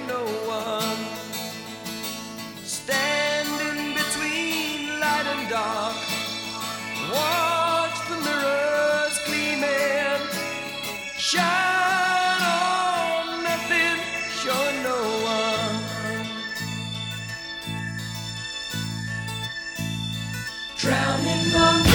no one. Standing between light and dark, watch the mirrors gleaming, shine on nothing, showing no one. Drowning monkey.